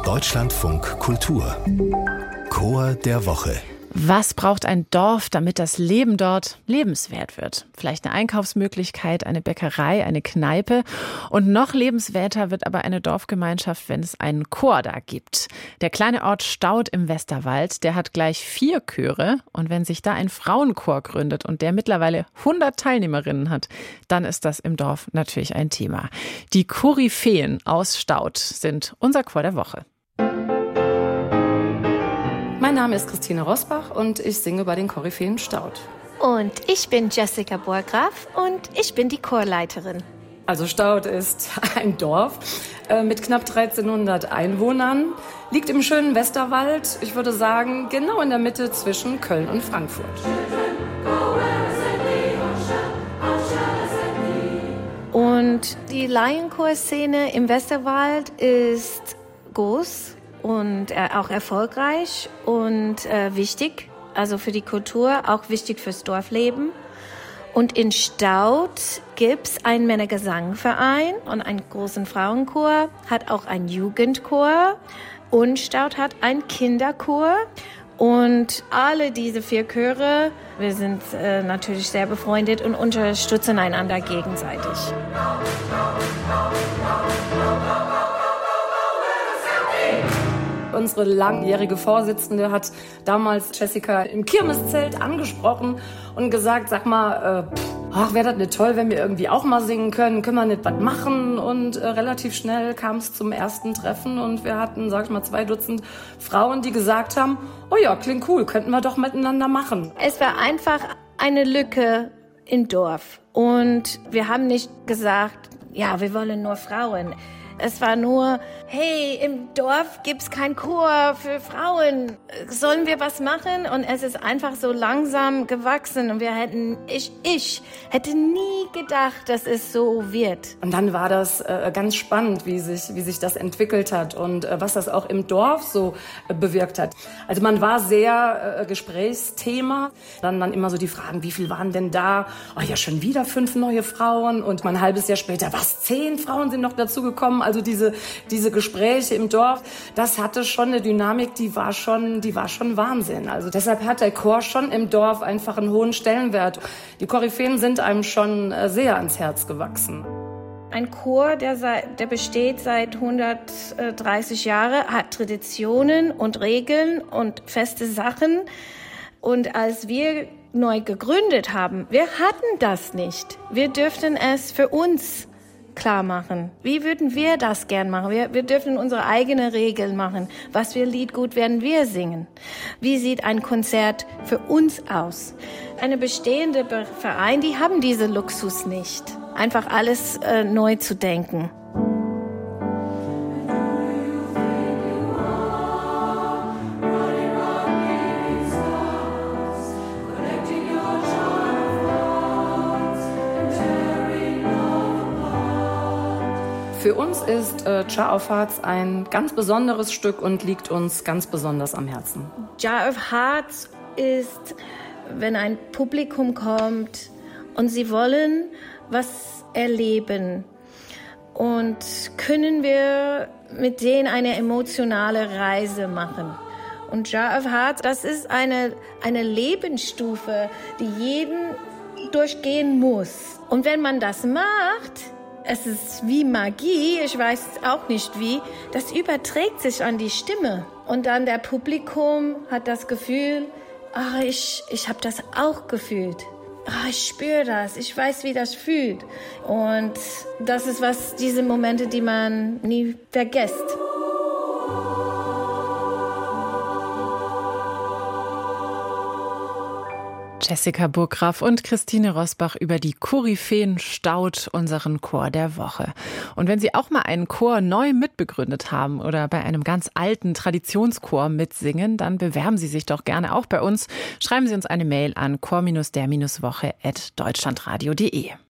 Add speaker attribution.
Speaker 1: Deutschlandfunk Kultur Chor der Woche.
Speaker 2: Was braucht ein Dorf, damit das Leben dort lebenswert wird? Vielleicht eine Einkaufsmöglichkeit, eine Bäckerei, eine Kneipe. Und noch lebenswerter wird aber eine Dorfgemeinschaft, wenn es einen Chor da gibt. Der kleine Ort Staudt im Westerwald, der hat gleich 4 Chöre. Und wenn sich da ein Frauenchor gründet und der mittlerweile 100 Teilnehmerinnen hat, dann ist das im Dorf natürlich ein Thema. Die Koryphäen aus Staudt sind unser Chor der Woche.
Speaker 3: Mein Name ist Christine Rosbach und ich singe bei den Koryphäen Staudt.
Speaker 4: Und ich bin Jessica Burgraf und ich bin die Chorleiterin.
Speaker 3: Also Staudt ist ein Dorf mit knapp 1300 Einwohnern, liegt im schönen Westerwald, ich würde sagen genau in der Mitte zwischen Köln und Frankfurt.
Speaker 4: Und die Laienchorszene im Westerwald ist groß und auch erfolgreich und wichtig, also für die Kultur, auch wichtig fürs Dorfleben. Und in Staudt gibt's einen Männergesangverein und einen großen Frauenchor, hat auch einen Jugendchor und Staudt hat einen Kinderchor. Und alle diese 4 Chöre, wir sind natürlich sehr befreundet und unterstützen einander gegenseitig.
Speaker 3: Unsere langjährige Vorsitzende hat damals Jessica im Kirmeszelt angesprochen und gesagt, sag mal, wäre das nicht toll, wenn wir irgendwie auch mal singen können wir nicht was machen? Und relativ schnell kam es zum ersten Treffen und wir hatten, 2 Dutzend Frauen, die gesagt haben, oh ja, klingt cool, könnten wir doch miteinander machen.
Speaker 4: Es war einfach eine Lücke im Dorf und wir haben nicht gesagt, ja, wir wollen nur Frauen. Es war nur, hey, im Dorf gibt's keinen Chor für Frauen. Sollen wir was machen? Und es ist einfach so langsam gewachsen. Und ich hätte nie gedacht, dass es so wird.
Speaker 3: Und dann war das ganz spannend, wie sich das entwickelt hat und was das auch im Dorf so bewirkt hat. Also man war sehr Gesprächsthema. Dann immer so die Fragen, wie viel waren denn da? Oh ja, schon wieder 5 neue Frauen. Und ein halbes Jahr später, 10 Frauen sind noch dazugekommen. Also diese Gespräche im Dorf, das hatte schon eine Dynamik, die war schon Wahnsinn. Also deshalb hat der Chor schon im Dorf einfach einen hohen Stellenwert. Die Koryphäen sind einem schon sehr ans Herz gewachsen.
Speaker 4: Ein Chor, der besteht seit 130 Jahren, hat Traditionen und Regeln und feste Sachen. Und als wir neu gegründet haben, wir hatten das nicht. Wir dürften es für uns klar machen. Wie würden wir das gern machen? Wir dürfen unsere eigene Regeln machen. Was für Lied gut werden wir singen? Wie sieht ein Konzert für uns aus? Eine bestehende Verein, die haben diese Luxus nicht. Einfach alles neu zu denken.
Speaker 3: Für uns ist Jar of Hearts ein ganz besonderes Stück und liegt uns ganz besonders am Herzen.
Speaker 4: Jar of Hearts ist, wenn ein Publikum kommt und sie wollen was erleben und können wir mit denen eine emotionale Reise machen. Und Jar of Hearts, das ist eine Lebensstufe, die jeden durchgehen muss. Und wenn man das macht, es ist wie Magie, ich weiß auch nicht wie, das überträgt sich an die Stimme. Und dann der Publikum hat das Gefühl, ich habe das auch gefühlt. Ich spüre das, ich weiß, wie das fühlt. Und das ist diese Momente, die man nie vergisst.
Speaker 2: Jessica Burgraf und Christine Rosbach über die Koryphäen Staudt, unseren Chor der Woche. Und wenn Sie auch mal einen Chor neu mitbegründet haben oder bei einem ganz alten Traditionschor mitsingen, dann bewerben Sie sich doch gerne auch bei uns. Schreiben Sie uns eine Mail an chor-der-woche@deutschlandradio.de.